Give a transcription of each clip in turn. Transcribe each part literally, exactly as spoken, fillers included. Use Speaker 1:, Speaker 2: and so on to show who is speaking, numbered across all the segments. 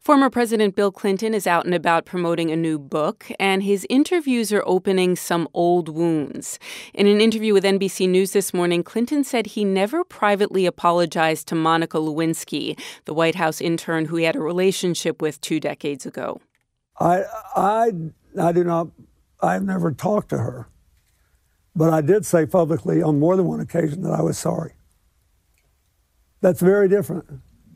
Speaker 1: Former President Bill Clinton is out and about promoting a new book, and his interviews are opening some old wounds. In an interview with N B C News this morning, Clinton said he never privately apologized to Monica Lewinsky, the White House intern who he had a relationship with two decades ago.
Speaker 2: I, I, I do not, I've never talked to her, but I did say publicly on more than one occasion that I was sorry. That's very different.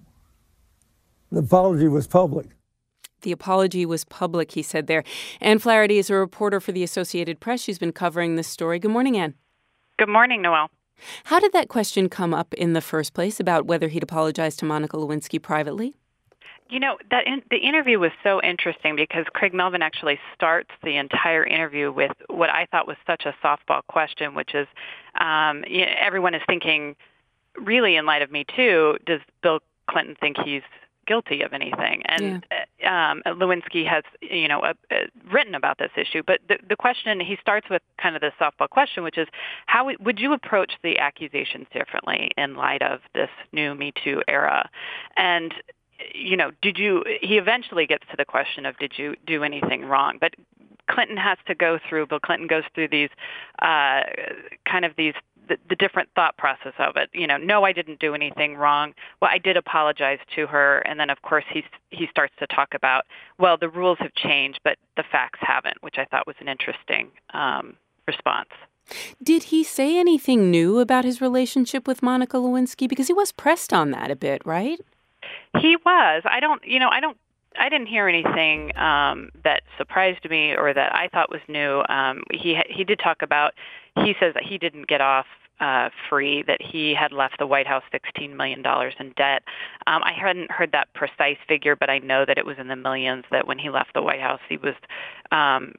Speaker 2: The apology was public.
Speaker 1: The apology was public, he said there. Ann Flaherty is a reporter for the Associated Press. She's been covering this story. Good morning, Ann.
Speaker 3: Good morning, Noelle.
Speaker 1: How did that question come up in the first place about whether he'd apologized to Monica Lewinsky privately?
Speaker 3: You know, that in, the interview was so interesting because Craig Melvin actually starts the entire interview with what I thought was such a softball question, which is um, you know, everyone is thinking, really in light of Me Too, does Bill Clinton think he's guilty of anything? And yeah. um, Lewinsky has, you know, uh, uh, written about this issue. But the, the question, he starts with kind of the softball question, which is, how w- would you approach the accusations differently in light of this new Me Too era? And you know, did you, he eventually gets to the question of, did you do anything wrong? But Clinton has to go through, Bill Clinton goes through these, uh, kind of these, the, the different thought process of it. You know, no, I didn't do anything wrong. Well, I did apologize to her. And then, of course, he, he starts to talk about, well, the rules have changed, but the facts haven't, which I thought was an interesting um, response.
Speaker 1: Did he say anything new about his relationship with Monica Lewinsky? Because he was pressed on that a bit, right?
Speaker 3: He was. I don't, you know, I don't, I didn't hear anything um, that surprised me or that I thought was new. Um, he he did talk about, he says that he didn't get off uh, free, that he had left the White House sixteen million dollars in debt. Um, I hadn't heard that precise figure, but I know that it was in the millions, that when he left the White House, he was um,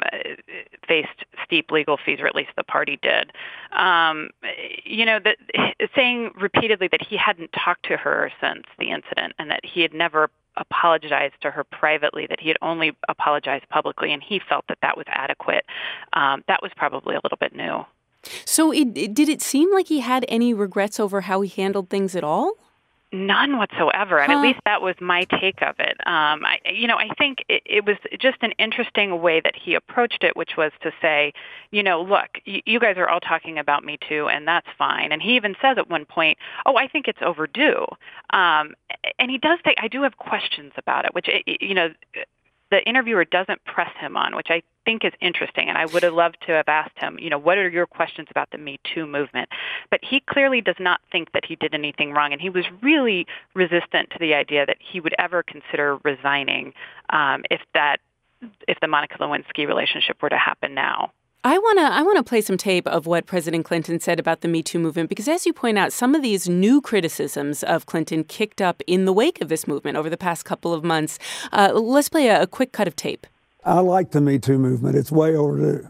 Speaker 3: faced steep legal fees, or at least the party did. Um, you know, that saying repeatedly that he hadn't talked to her since the incident and that he had never apologized to her privately, that he had only apologized publicly, and he felt that that was adequate. Um, that was probably a little bit new.
Speaker 1: So it, it, did it seem like he had any regrets over how he handled things at all?
Speaker 3: None whatsoever. I mean, huh. At least that was my take of it. Um, I, you know, I think it, it was just an interesting way that he approached it, which was to say, you know, look, you, you guys are all talking about Me Too, and that's fine. And he even says at one point, oh, I think it's overdue. Um, and he does say, I do have questions about it, which, you know, the interviewer doesn't press him on, which I think is interesting. And I would have loved to have asked him, you know, what are your questions about the Me Too movement? But he clearly does not think that he did anything wrong. And he was really resistant to the idea that he would ever consider resigning um, if that, if the Monica Lewinsky relationship were to happen now.
Speaker 1: I want to I want to play some tape of what President Clinton said about the Me Too movement, because as you point out, some of these new criticisms of Clinton kicked up in the wake of this movement over the past couple of months. Uh, let's play a, a quick cut of tape.
Speaker 2: I like the Me Too movement. It's way overdue.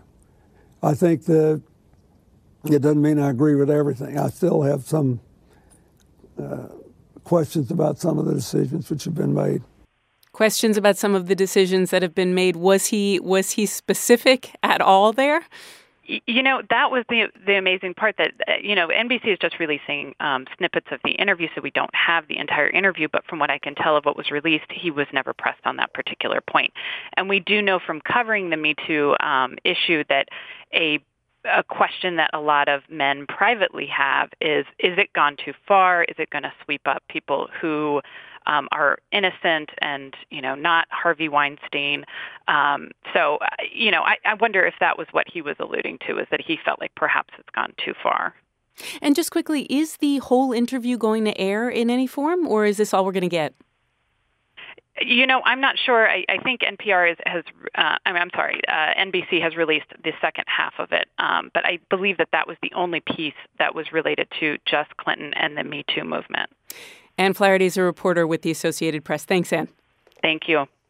Speaker 2: I think that it doesn't mean I agree with everything. I still have some uh, questions about some of the decisions which have been made.
Speaker 1: Questions about some of the decisions that have been made. Was he was he specific at all there?
Speaker 3: You know, that was the the amazing part, that, you know, N B C is just releasing um, snippets of the interview, so we don't have the entire interview. But from what I can tell of what was released, he was never pressed on that particular point. And we do know from covering the Me Too um, issue that a a question that a lot of men privately have is, is it gone too far? Is it going to sweep up people who um, are innocent and, you know, not Harvey Weinstein? Um, so, you know, I, I wonder if that was what he was alluding to, is that he felt like perhaps it's gone too far.
Speaker 1: And just quickly, is the whole interview going to air in any form, or is this all we're going to get?
Speaker 3: You know, I'm not sure. I, I think N P R is, has, uh, I mean, I'm sorry, uh, N B C has released the second half of it. Um, but I believe that that was the only piece that was related to just Clinton and the Me Too movement.
Speaker 1: Ann Flaherty is a reporter with the Associated Press. Thanks, Ann.
Speaker 3: Thank you.